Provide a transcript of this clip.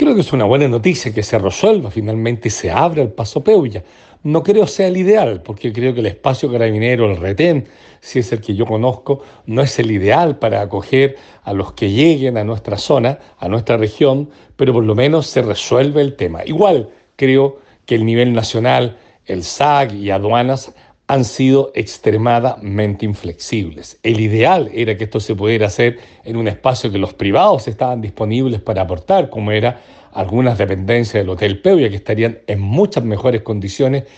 creo que es una buena noticia que se resuelva finalmente y se abra el Paso Peulla. No creo sea el ideal, porque creo que el espacio carabinero, el retén, si es el que yo conozco, no es el ideal para acoger a los que lleguen a nuestra zona, a nuestra región, pero por lo menos se resuelve el tema. Igual creo que el nivel nacional, el SAC y aduanas han sido extremadamente inflexibles. El ideal era que esto se pudiera hacer en un espacio que los privados estaban disponibles para aportar, como era algunas dependencias del Hotel Peuya, que estarían en muchas mejores condiciones